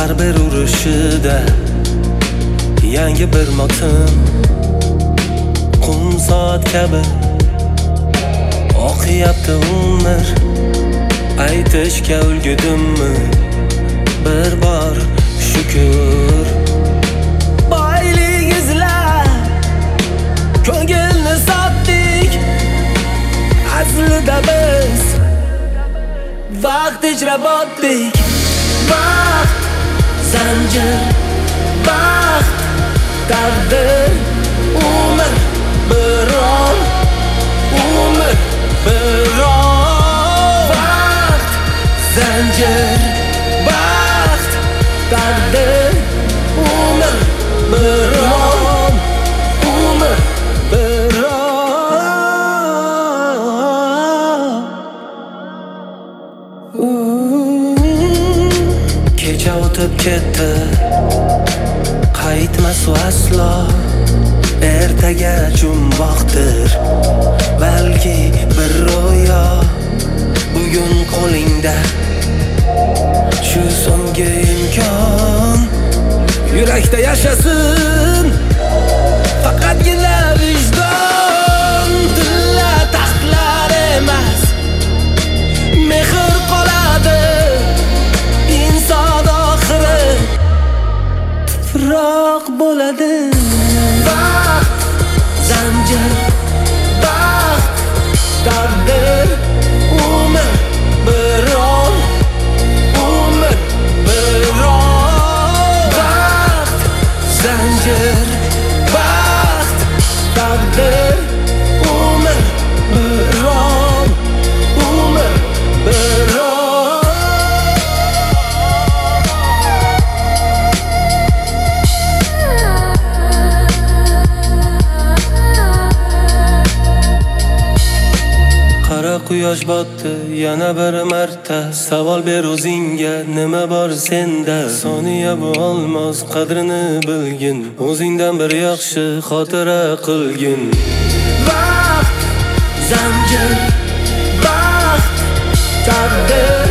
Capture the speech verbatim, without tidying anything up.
har bir urushida yangi bir motim, qum soat kabi oqyapti umr. Aytishga ulgudimmi bir bor shukr. Boylik izlab ko'ngilni sotdik, aslida biz vaqt ijra botdik. Vaqt zanjir, baxt taqdir, umr biron, umr biron. Vaqt zanjir, baxt taqdir, umr biron, umr biron. Kecha o'tib ketdi, qaytmas u aslo. Ertaga jumboqdir, balki bir ro'yo. Bugun qo'lingda shu so'nggi imkon. Yurakda yashasin faqatgina vijdon. Tilla taxtlar emas, mehr qoladi inson oxiri tuproq bo'ladi. Vaqt zanjir, baxt taqdir, umr biron, umr biron. Vaqt zanjir, baxt taqdir, umr biron, umr biron. Qara quyosh botdi yana bir marta. Savol ber o'zingga, nima bor senda? Soniya bu olmos, qadrini bilgin. O'zingdan bir yaxshi xotira qilgin. Vaqt zanjir, baxt taqdir,